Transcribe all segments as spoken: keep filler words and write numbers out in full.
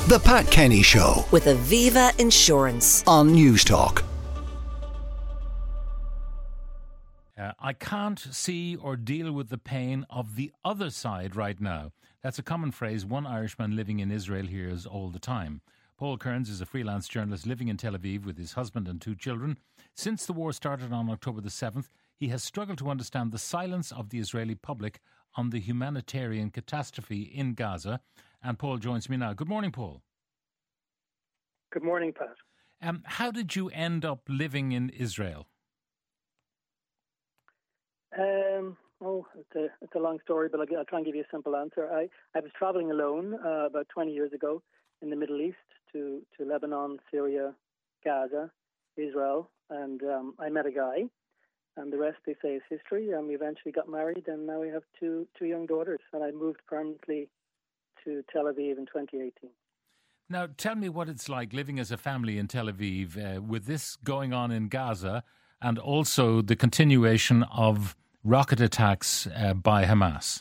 The Pat Kenny Show with Aviva Insurance on Newstalk. Uh, I can't see or deal with the pain of the other side right now. That's a common phrase one Irishman living in Israel hears all the time. Paul Kearns is a freelance journalist living in Tel Aviv with his husband and two children. Since the war started on October the seventh, he has struggled to understand the silence of the Israeli public on the humanitarian catastrophe in Gaza. And Paul joins me now. Good morning, Paul. Good morning, Pat. Um, how did you end up living in Israel? Um, oh, it's a, it's a long story, but I'll, I'll try and give you a simple answer. I, I was travelling alone uh, about twenty years ago in the Middle East to, to Lebanon, Syria, Gaza, Israel, and um, I met a guy, and the rest, they say, is history. And we eventually got married, and now we have two two young daughters, and I moved permanently to Tel Aviv in twenty eighteen. Now, tell me what it's like living as a family in Tel Aviv uh, with this going on in Gaza and also the continuation of rocket attacks uh, by Hamas.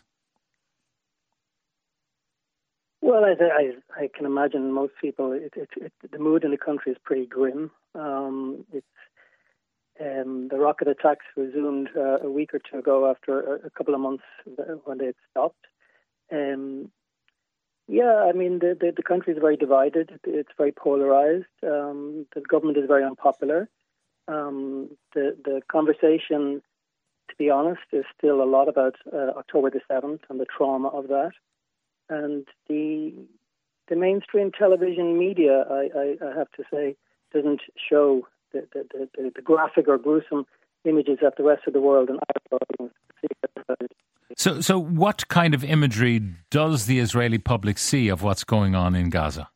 Well, as I, I can imagine most people, it, it, it, the mood in the country is pretty grim. Um, it's um, the rocket attacks resumed uh, a week or two ago after a, a couple of months when they had stopped. Um, Yeah, I mean, the, the, the country is very divided. It's very polarized. Um, the government is very unpopular. Um, the, the conversation, to be honest, is still a lot about uh, October the seventh and the trauma of that. And the the mainstream television media, I, I, I have to say, doesn't show the, the, the, the graphic or gruesome images that the rest of the world and Ireland see. So, so what kind of imagery does the Israeli public see of what's going on in Gaza?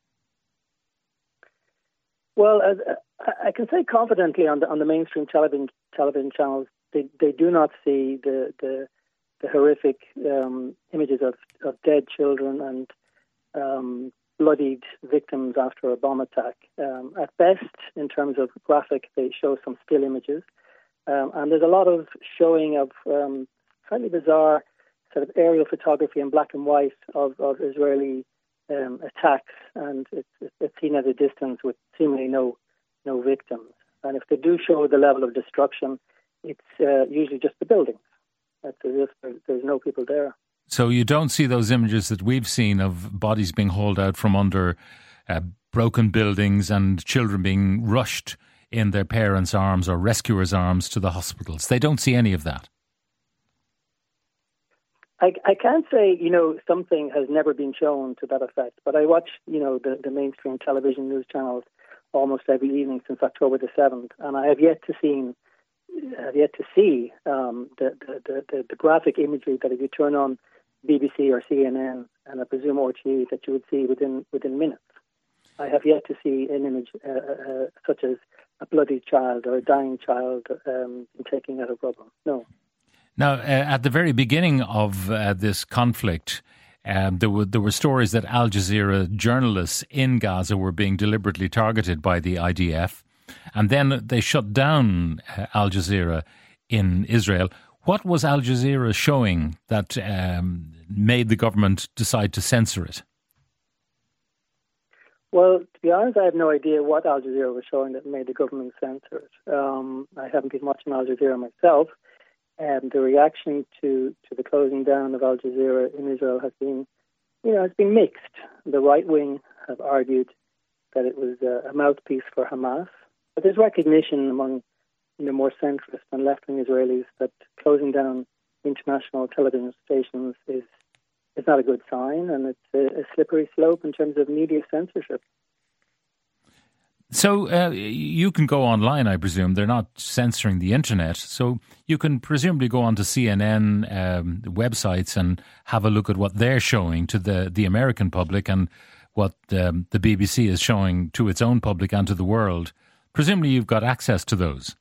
Well, as, uh, I can say confidently on the on the mainstream television television channels, they they do not see the the, the horrific um, images of, of dead children and um, bloodied victims after a bomb attack. Um, at best, in terms of graphic, they show some still images, um, and there's a lot of showing of um, slightly bizarre sort of aerial photography in black and white of, of Israeli um, attacks, and it's, it's seen at a distance with seemingly no no victims. And if they do show the level of destruction, it's uh, usually just the buildings. It's as if there's, there's no people there. So you don't see those images that we've seen of bodies being hauled out from under uh, broken buildings and children being rushed in their parents' arms or rescuers' arms to the hospitals. They don't see any of that. I, I can't say, you know, something has never been shown to that effect, but I watch, you know, the, the mainstream television news channels almost every evening since October the seventh, and I have yet to see, have yet to see um, the, the, the, the graphic imagery that if you turn on B B C or C N N and I presume R T E that you would see within within minutes. I have yet to see an image uh, uh, such as a bloody child or a dying child um, taking out of rubble. No. Now, uh, at the very beginning of uh, this conflict, um, there were there were stories that Al Jazeera journalists in Gaza were being deliberately targeted by the I D F, and then they shut down uh, Al Jazeera in Israel. What was Al Jazeera showing that um, made the government decide to censor it? Well, to be honest, I have no idea what Al Jazeera was showing that made the government censor it. Um, I haven't been watching Al Jazeera myself. And the reaction to, to the closing down of Al Jazeera in Israel has been, you know, has been mixed. The right wing have argued that it was a, a mouthpiece for Hamas, but there's recognition among, you know, more centrist and left-wing Israelis that closing down international television stations is is not a good sign, and it's a, a slippery slope in terms of media censorship. So uh, you can go online, I presume. They're not censoring the internet. So you can presumably go onto C N N um, websites and have a look at what they're showing to the, the American public and what um, the B B C is showing to its own public and to the world. Presumably you've got access to those.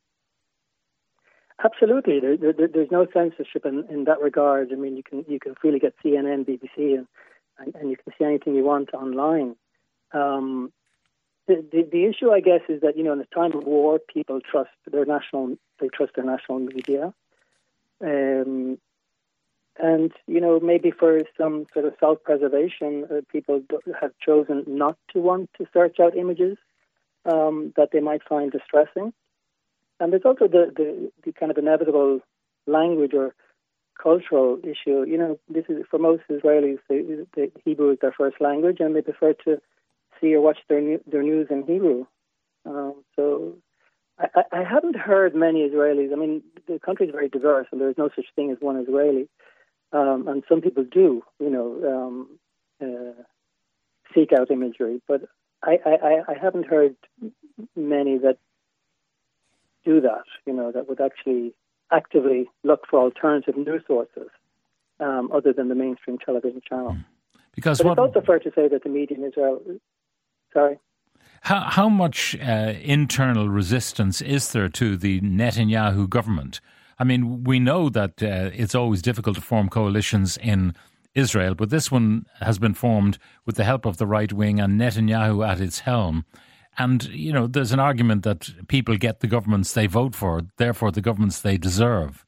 Absolutely. There, there, there's no censorship in, in that regard. I mean, you can you can freely get C N N, B B C, and, and, and you can see anything you want online. Um The, the the issue, I guess, is that, you know, in a time of war, people trust their national they trust their national media, um, And, you know, maybe for some sort of self-preservation, uh, people do- have chosen not to want to search out images um, that they might find distressing. And there's also the, the, the kind of inevitable language or cultural issue. You know, this is for most Israelis, the, the Hebrew is their first language, and they prefer to see or watch their new, their news in Hebrew. Um, so I, I haven't heard many Israelis. I mean, the country is very diverse, and there is no such thing as one Israeli. Um, and some people do, you know, um, uh, seek out imagery, but I, I, I haven't heard many that do that. You know, that would actually actively look for alternative news sources um, other than the mainstream television channel. Because but what, it's also fair to say that the media in Israel. Sorry. How, how much uh, internal resistance is there to the Netanyahu government? I mean, we know that uh, it's always difficult to form coalitions in Israel, but this one has been formed with the help of the right wing and Netanyahu at its helm. And, you know, there's an argument that people get the governments they vote for, therefore the governments they deserve.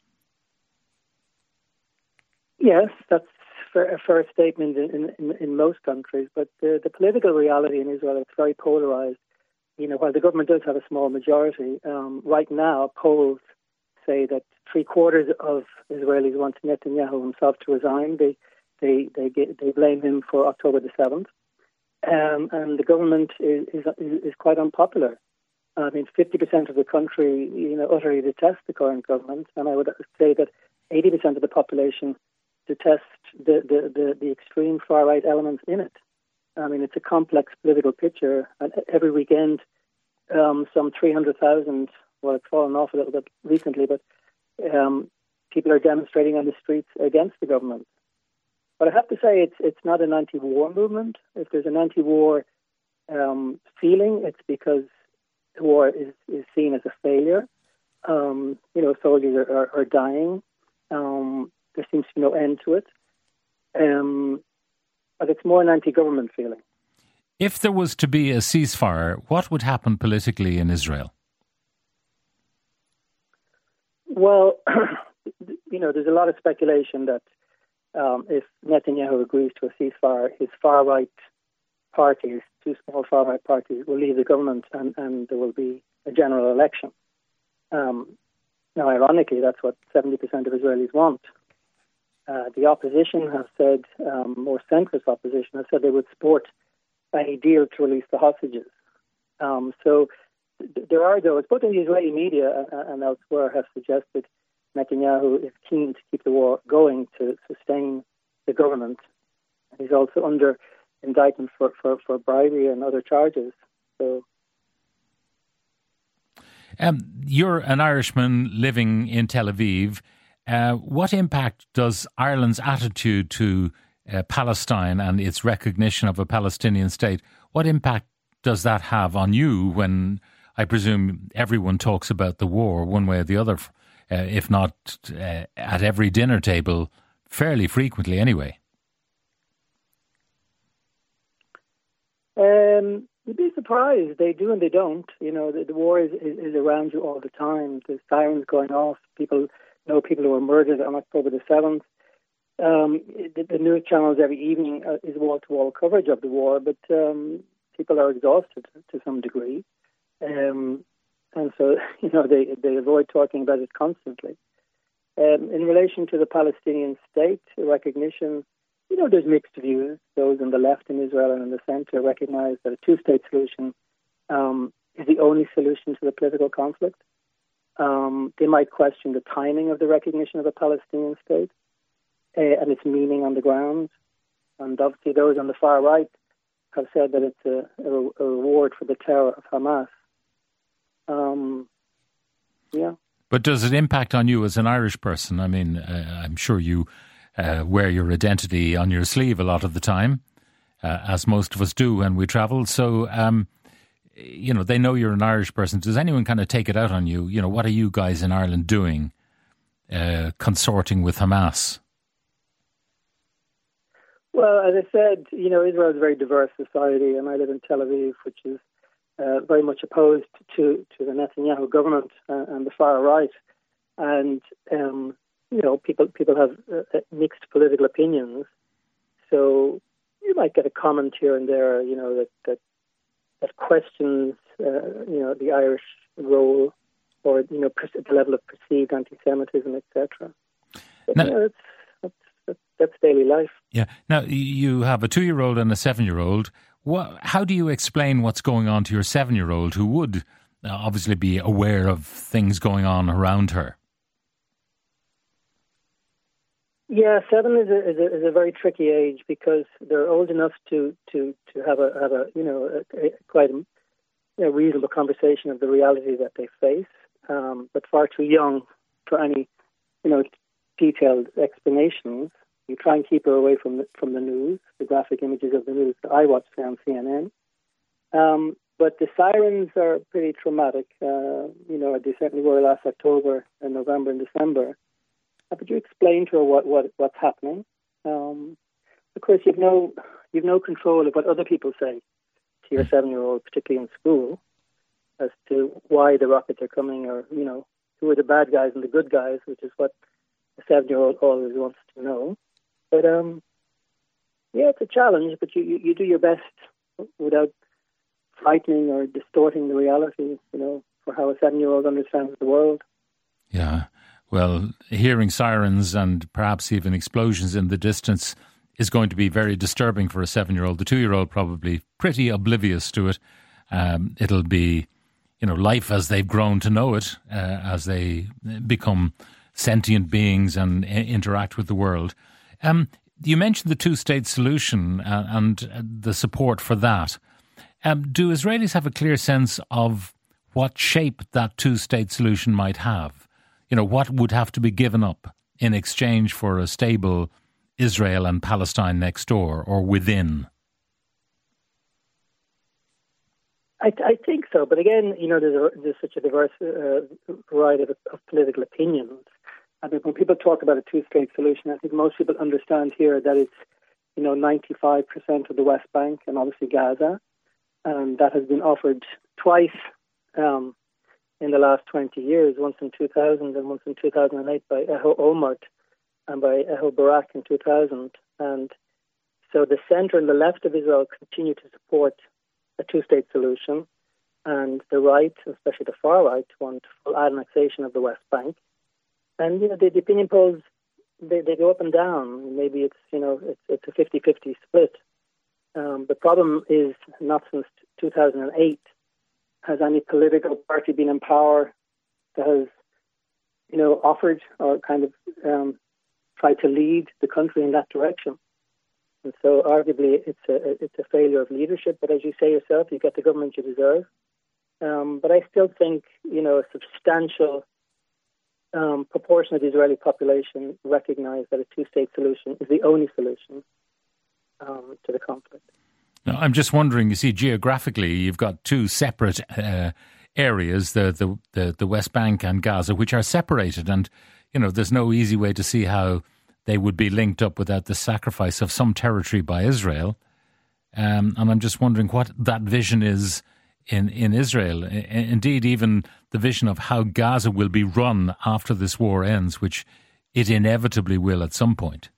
Yes, that's a fair statement in, in, in most countries, but the, the political reality in Israel is very polarized. You know, while the government does have a small majority, um, right now polls say that three quarters of Israelis want Netanyahu himself to resign. They they they, get, they blame him for October the seventh, um, and the government is, is is quite unpopular. I mean, fifty percent of the country, you know, utterly detests the current government, and I would say that eighty percent of the population detest the, the, the, the extreme far right elements in it. I mean, it's a complex political picture, and every weekend, um, some three hundred thousand. Well, it's fallen off a little bit recently, but um, people are demonstrating on the streets against the government. But I have to say, it's it's not an anti-war movement. If there's an anti-war um, feeling, it's because the war is, is seen as a failure. Um, you know, soldiers are, are, are dying. Um, there seems to be no end to it. Um, but it's more an anti-government feeling. If there was to be a ceasefire, what would happen politically in Israel? Well, you know, there's a lot of speculation that um, if Netanyahu agrees to a ceasefire, his far-right parties, two small far-right parties, will leave the government and, and there will be a general election. Um, now, ironically, that's what seventy percent of Israelis want. Uh, the opposition have said, um, more centrist opposition, have said they would support any deal to release the hostages. Um, so there are those, both in the Israeli media and elsewhere, have suggested Netanyahu is keen to keep the war going to sustain the government. He's also under indictment for, for, for bribery and other charges. So, um, you're an Irishman living in Tel Aviv. Uh, what impact does Ireland's attitude to uh, Palestine and its recognition of a Palestinian state, what impact does that have on you when I presume everyone talks about the war one way or the other, uh, if not uh, at every dinner table, fairly frequently anyway? Um, you'd be surprised. They do and they don't. You know, the, the war is, is, is around you all the time. There's sirens going off. People know people who were murdered on October the seventh. Um, the, the news channels every evening uh, is wall-to-wall coverage of the war, but um, people are exhausted to some degree. Um, and so, you know, they, they avoid talking about it constantly. Um, in relation to the Palestinian state recognition, you know, there's mixed views. Those on the left in Israel and in the center recognize that a two-state solution um, is the only solution to the political conflict. Um, they might question the timing of the recognition of a Palestinian state uh, and its meaning on the ground. And obviously those on the far right have said that it's a, a, a reward for the terror of Hamas. Um, yeah. But does it impact on you as an Irish person? I mean, uh, I'm sure you uh, wear your identity on your sleeve a lot of the time, uh, as most of us do when we travel. So, um, you know, they know you're an Irish person. Does anyone kind of take it out on you? You know, what are you guys in Ireland doing, uh, consorting with Hamas? Well, as I said, you know, Israel is a very diverse society, and I live in Tel Aviv, which is uh, very much opposed to, to the Netanyahu government uh, and the far right. And um, you know, people people have uh, mixed political opinions. So you might get a comment here and there, you know, that that, that questions, uh, you know, the Irish role or, you know, the level of perceived anti-Semitism, et cetera. But, now, you know, that's, that's, that's daily life. Yeah. Now, you have a two-year-old and a seven-year-old. What, how do you explain what's going on to your seven-year-old who would uh, obviously be aware of things going on around her? Yeah, seven is a, is a is a very tricky age because they're old enough to to, to have a have a you know a, a quite a, a reasonable conversation of the reality that they face, um, but far too young for any you know detailed explanations. You try and keep her away from the, from the news, the graphic images of the news that I watch on C N N. Um, but the sirens are pretty traumatic. Uh, you know, they certainly were last October and November and December. But you explain to her what, what what's happening. Um, of course, you've no you've no control of what other people say to your seven-year-old, particularly in school, as to why the rockets are coming, or you know who are the bad guys and the good guys, which is what a seven-year-old always wants to know. But um, yeah, it's a challenge. But you, you, you do your best without frightening or distorting the reality. You know, for how a seven-year-old understands the world. Yeah. Well, hearing sirens and perhaps even explosions in the distance is going to be very disturbing for a seven-year-old. The two-year-old probably pretty oblivious to it. Um, it'll be, you know, life as they've grown to know it, uh, as they become sentient beings and I- interact with the world. Um, you mentioned the two-state solution uh, and uh, the support for that. Um, do Israelis have a clear sense of what shape that two-state solution might have? You know, what would have to be given up in exchange for a stable Israel and Palestine next door or within? I, I think so. But again, you know, there's, a, there's such a diverse uh, variety of, of political opinions. I mean, when people talk about a two-state solution, I think most people understand here that it's, you know, ninety-five percent of the West Bank and obviously Gaza. And that has been offered twice um in the last twenty years, once in two thousand and once in two thousand eight by Ehud Olmert and by Ehud Barak in two thousand. And so the centre and the left of Israel continue to support a two-state solution, and the right, especially the far right, want full annexation of the West Bank. And, you know, the, the opinion polls, they, they go up and down. Maybe it's, you know, it's, it's a fifty-fifty split. Um, the problem is not since two thousand eight has any political party been in power that has, you know, offered or kind of um, tried to lead the country in that direction. And so arguably it's a it's a failure of leadership. But as you say yourself, you get the government you deserve. Um, but I still think, you know, a substantial um, proportion of the Israeli population recognize that a two-state solution is the only solution um, to the conflict. Now, I'm just wondering, you see, geographically, you've got two separate uh, areas, the, the, the, the West Bank and Gaza, which are separated. And, you know, there's no easy way to see how they would be linked up without the sacrifice of some territory by Israel. Um, and I'm just wondering what that vision is in, in Israel. I, indeed, even the vision of how Gaza will be run after this war ends, which it inevitably will at some point.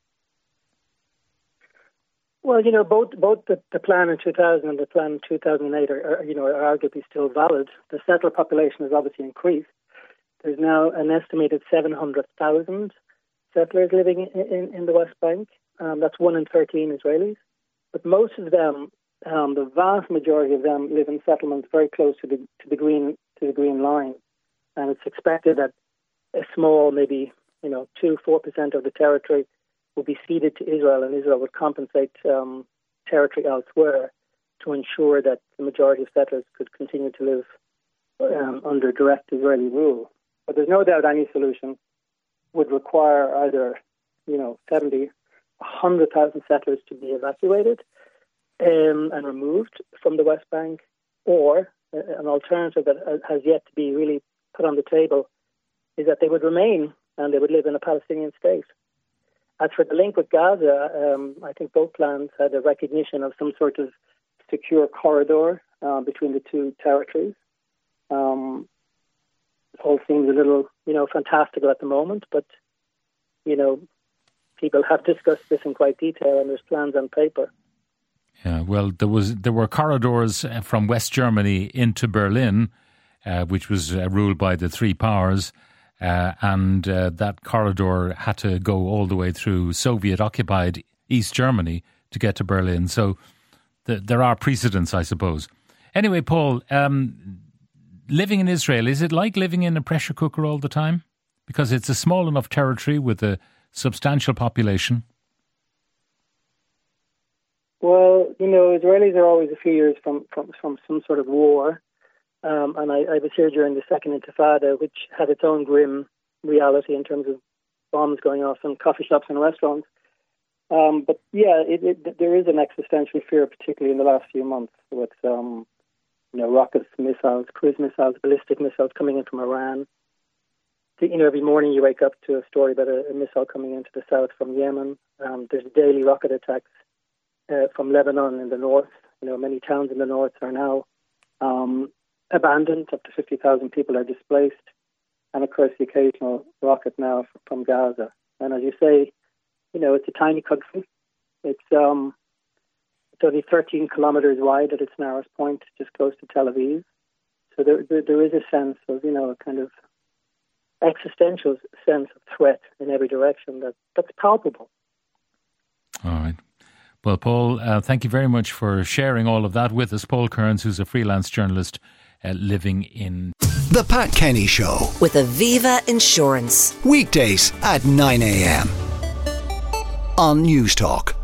Well, you know, both both the, the plan in two thousand and the plan in two thousand eight are, are, you know, are arguably still valid. The settler population has obviously increased. There's now an estimated seven hundred thousand settlers living in, in, in the West Bank. Um, that's one in thirteen Israelis. But most of them, um, the vast majority of them, live in settlements very close to the to the green to the green line, and it's expected that a small, maybe you know, two four percent of the territory will be ceded to Israel, and Israel would compensate um, territory elsewhere to ensure that the majority of settlers could continue to live um, under direct Israeli rule. But there's no doubt any solution would require either, you know, seventy, one hundred thousand settlers to be evacuated um, and removed from the West Bank, or uh, an alternative that has yet to be really put on the table is that they would remain and they would live in a Palestinian state. As for the link with Gaza, um, I think both plans had a recognition of some sort of secure corridor uh, between the two territories. Um, it all seems a little, you know, fantastical at the moment, but you know, people have discussed this in quite detail, and there's plans on paper. Yeah, well, there was there were corridors from West Germany into Berlin, uh, which was uh, ruled by the three powers, uh, and uh, that corridor had to go all the way through Soviet-occupied East Germany to get to Berlin. So th- there are precedents, I suppose. Anyway, Paul, um, living in Israel, is it like living in a pressure cooker all the time? Because it's a small enough territory with a substantial population. Well, you know, Israelis are always a few years from, from, from some sort of war. Um, and I, I was here during the Second Intifada, which had its own grim reality in terms of bombs going off in coffee shops and restaurants. Um, but yeah, it, it, there is an existential fear, particularly in the last few months, with um, you know, rockets, missiles, cruise missiles, ballistic missiles coming in from Iran. You know, every morning you wake up to a story about a, a missile coming into the south from Yemen. Um, there's daily rocket attacks uh, from Lebanon in the north. You know, many towns in the north are now um, abandoned. Up to fifty thousand people are displaced. And, of course, the occasional rocket now from Gaza. And as you say, you know, it's a tiny country. It's um, it's only thirteen kilometres wide at its narrowest point, just close to Tel Aviv. So there, there, there is a sense of, you know, a kind of existential sense of threat in every direction that, that's palpable. All right. Well, Paul, uh, thank you very much for sharing all of that with us. Paul Kearns, who's a freelance journalist uh, living in... The Pat Kenny Show. With Aviva Insurance. Weekdays at nine a.m. on News Talk.